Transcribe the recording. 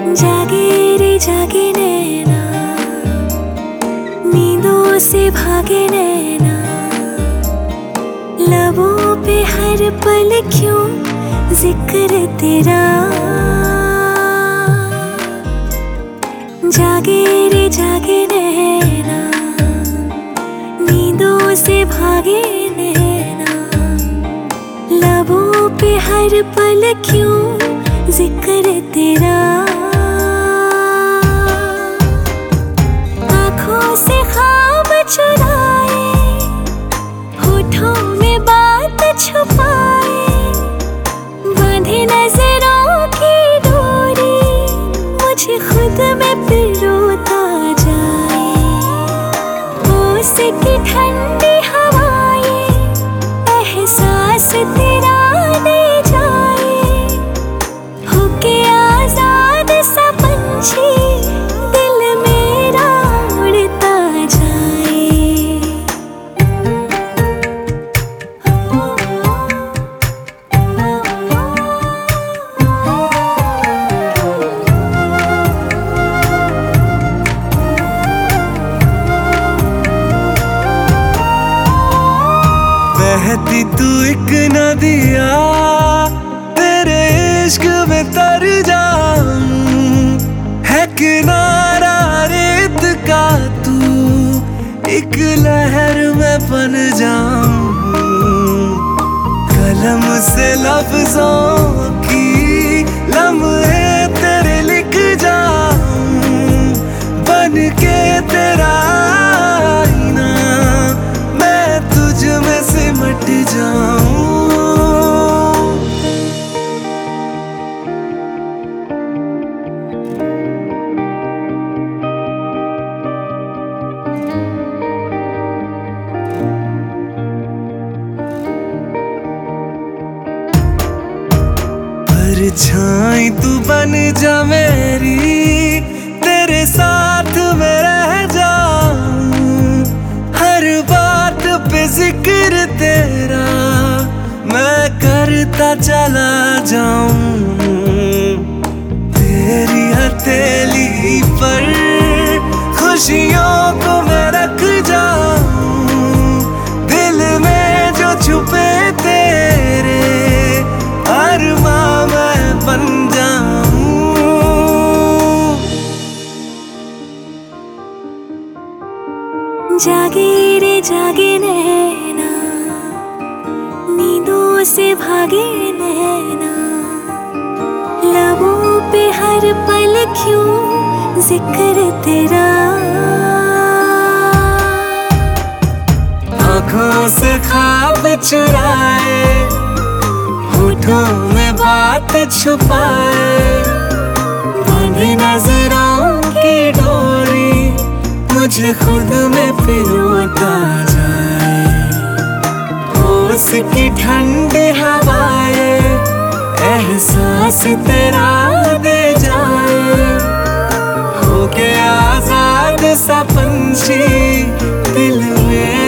जागे रे जागे नैना, नींदों से भागे नैना, लबों पे हर पल क्यों जिक्र तेरा। जागे रे जागे नैना, नींदों से भागे नैना, लबों पे हर पल क्यों जिक्र तेरा। आँखों से ख्वाब चुराए, होठों में बात छुपाए, बांधे नजरों की डोरी, मुझे खुद में पिरोता जाए। ओस की ठंडी हवाएं एहसास तेरा दे जाए, होके आजाद सा पंछी दिल मेरा उड़ता जाए। बहती तू एक नदिया, तेरे इश्क में तर जाऊं, है किनारा रेत का तू, एक लहर में बन जाऊं। कलम से लफ्जों की लम्हे तेरे लिख जाऊं, बन के तेरा आईना मैं तुझ में सिमट जाऊं। परछाई तू बन जा मेरी, तेरे साथ में रह जाऊं, हर बात पे जिक्र तेरा मैं करता चला जाऊं। तेरी हथेली पर खुशियों को मैं रख जाऊं, दिल में जो छुपे तेरे अरमां मैं बन जाऊं। जागे रे जागे नैना, नींदों से भागे नैना, लबों पे हर पल क्यों जिक्र तेरा। आँखों से ख्वाब चुराए, होठों में बात छुपाए, बांधी नजरों की डोरी, मुझे खुद में पिरोता जाए। ओस की ठंडी हवाएं एहसास तेरा दे जाए, होके आजाद सा पंछी दिल में